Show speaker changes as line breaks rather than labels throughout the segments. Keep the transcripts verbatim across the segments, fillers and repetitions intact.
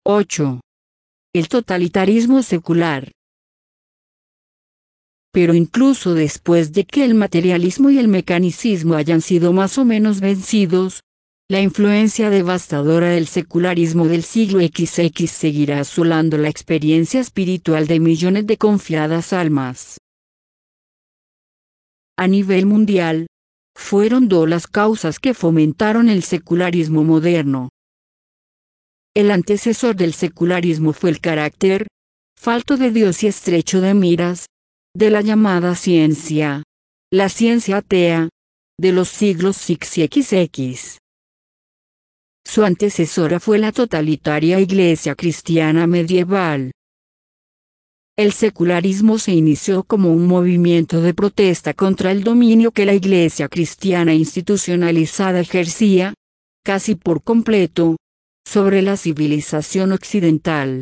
ocho. El totalitarismo secular. Pero incluso después de que el materialismo y el mecanicismo hayan sido más o menos vencidos, la influencia devastadora del secularismo del siglo equis equis seguirá asolando la experiencia espiritual de millones de confiadas almas. A nivel mundial, fueron dos las causas que fomentaron el secularismo moderno. El antecesor del secularismo fue el carácter, falto de Dios y estrecho de miras, de la llamada ciencia, la ciencia atea, de los siglos equis y equis equis. Su antecesora fue la totalitaria Iglesia cristiana medieval. El secularismo se inició como un movimiento de protesta contra el dominio que la Iglesia cristiana institucionalizada ejercía, casi por completo, sobre la civilización occidental.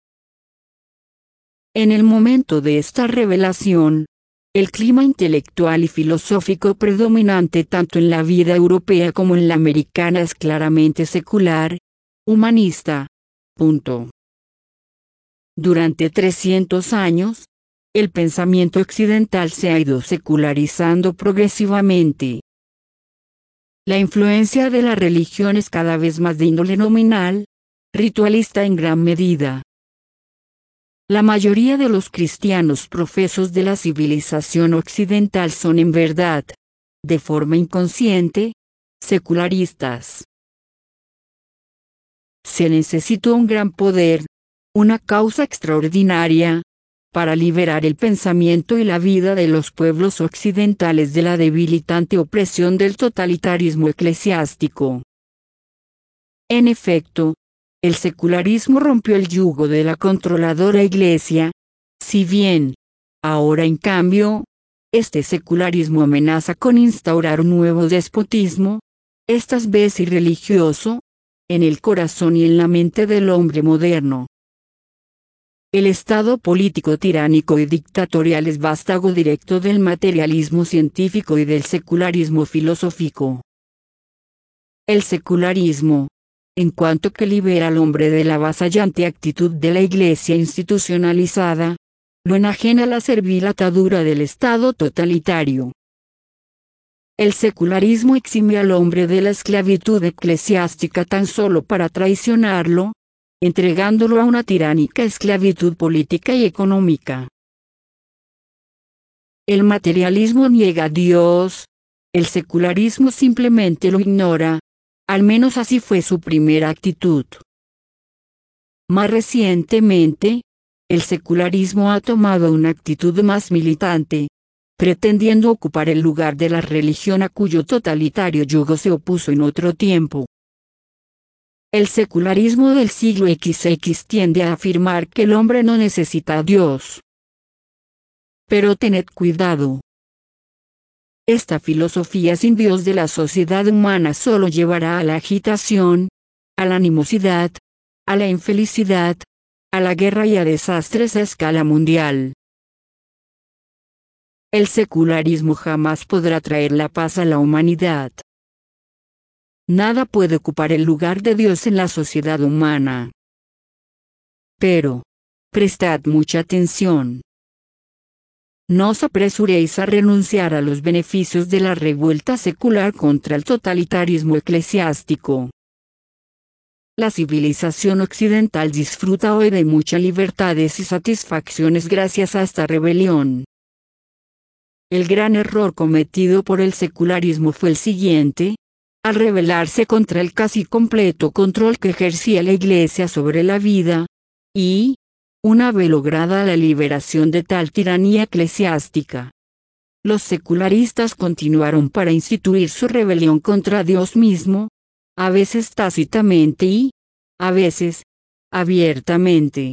En el momento de esta revelación, el clima intelectual y filosófico predominante tanto en la vida europea como en la americana es claramente secular, humanista. Punto. Durante trescientos años, el pensamiento occidental se ha ido secularizando progresivamente. La influencia de la religión es cada vez más de índole nominal, ritualista en gran medida. La mayoría de los cristianos profesos de la civilización occidental son en verdad, de forma inconsciente, secularistas. Se necesitó un gran poder, una causa extraordinaria, para liberar el pensamiento y la vida de los pueblos occidentales de la debilitante opresión del totalitarismo eclesiástico. En efecto, el secularismo rompió el yugo de la controladora Iglesia, si bien, ahora en cambio, este secularismo amenaza con instaurar un nuevo despotismo, esta vez irreligioso, en el corazón y en la mente del hombre moderno. El estado político tiránico y dictatorial es vástago directo del materialismo científico y del secularismo filosófico. El secularismo, en cuanto que libera al hombre de la avasallante actitud de la Iglesia institucionalizada, lo enajena a la servil atadura del Estado totalitario. El secularismo exime al hombre de la esclavitud eclesiástica tan solo para traicionarlo, entregándolo a una tiránica esclavitud política y económica. El materialismo niega a Dios, el secularismo simplemente lo ignora, al menos así fue su primera actitud. Más recientemente, el secularismo ha tomado una actitud más militante, pretendiendo ocupar el lugar de la religión a cuyo totalitario yugo se opuso en otro tiempo. El secularismo del siglo equis equis tiende a afirmar que el hombre no necesita a Dios. Pero tened cuidado. Esta filosofía sin Dios de la sociedad humana solo llevará a la agitación, a la animosidad, a la infelicidad, a la guerra y a desastres a escala mundial. El secularismo jamás podrá traer la paz a la humanidad. Nada puede ocupar el lugar de Dios en la sociedad humana. Pero, prestad mucha atención. No os apresuréis a renunciar a los beneficios de la revuelta secular contra el totalitarismo eclesiástico. La civilización occidental disfruta hoy de muchas libertades y satisfacciones gracias a esta rebelión. El gran error cometido por el secularismo fue el siguiente: al rebelarse contra el casi completo control que ejercía la Iglesia sobre la vida, y, una vez lograda la liberación de tal tiranía eclesiástica, los secularistas continuaron para instituir su rebelión contra Dios mismo, a veces tácitamente y, a veces, abiertamente.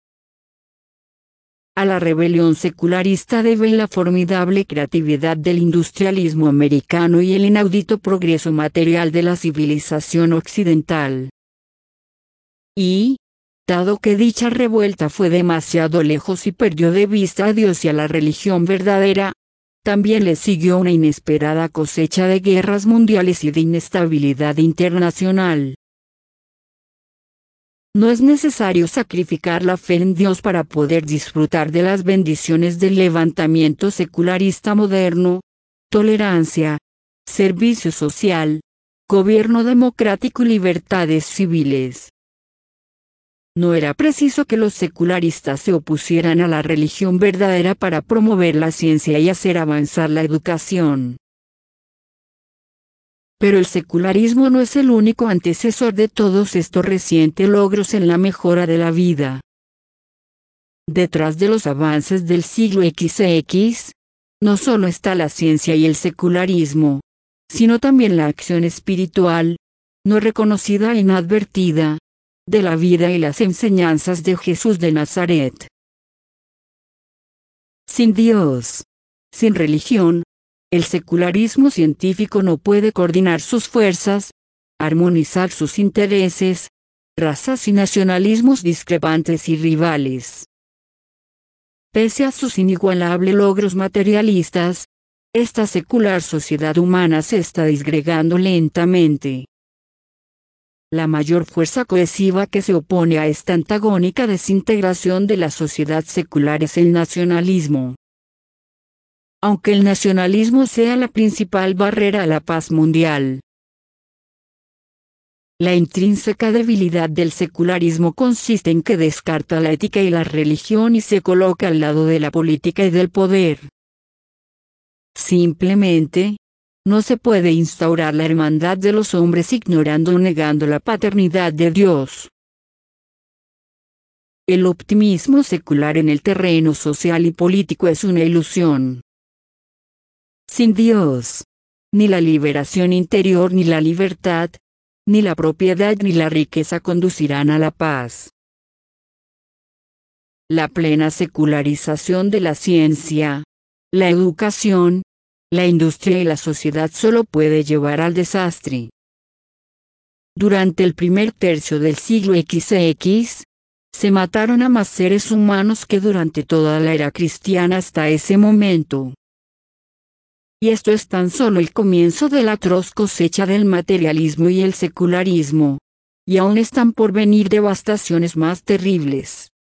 A la rebelión secularista deben la formidable creatividad del industrialismo americano y el inaudito progreso material de la civilización occidental. Y, dado que dicha revuelta fue demasiado lejos y perdió de vista a Dios y a la religión verdadera, también le siguió una inesperada cosecha de guerras mundiales y de inestabilidad internacional. No es necesario sacrificar la fe en Dios para poder disfrutar de las bendiciones del levantamiento secularista moderno: tolerancia, servicio social, gobierno democrático y libertades civiles. No era preciso que los secularistas se opusieran a la religión verdadera para promover la ciencia y hacer avanzar la educación. Pero el secularismo no es el único antecesor de todos estos recientes logros en la mejora de la vida. Detrás de los avances del siglo equis, no solo está la ciencia y el secularismo, sino también la acción espiritual, no reconocida e inadvertida, de la vida y las enseñanzas de Jesús de Nazaret. Sin Dios, sin religión, el secularismo científico no puede coordinar sus fuerzas, armonizar sus intereses, razas y nacionalismos discrepantes y rivales. Pese a sus inigualables logros materialistas, esta secular sociedad humana se está disgregando lentamente. La mayor fuerza cohesiva que se opone a esta antagónica desintegración de la sociedad secular es el nacionalismo. Aunque el nacionalismo sea la principal barrera a la paz mundial, la intrínseca debilidad del secularismo consiste en que descarta la ética y la religión y se coloca al lado de la política y del poder. Simplemente, no se puede instaurar la hermandad de los hombres ignorando o negando la paternidad de Dios. El optimismo secular en el terreno social y político es una ilusión. Sin Dios, ni la liberación interior ni la libertad, ni la propiedad ni la riqueza conducirán a la paz. La plena secularización de la ciencia, la educación, la industria y la sociedad solo puede llevar al desastre. Durante el primer tercio del siglo equis, se mataron a más seres humanos que durante toda la era cristiana hasta ese momento. Y esto es tan solo el comienzo de la atroz cosecha del materialismo y el secularismo, y aún están por venir devastaciones más terribles.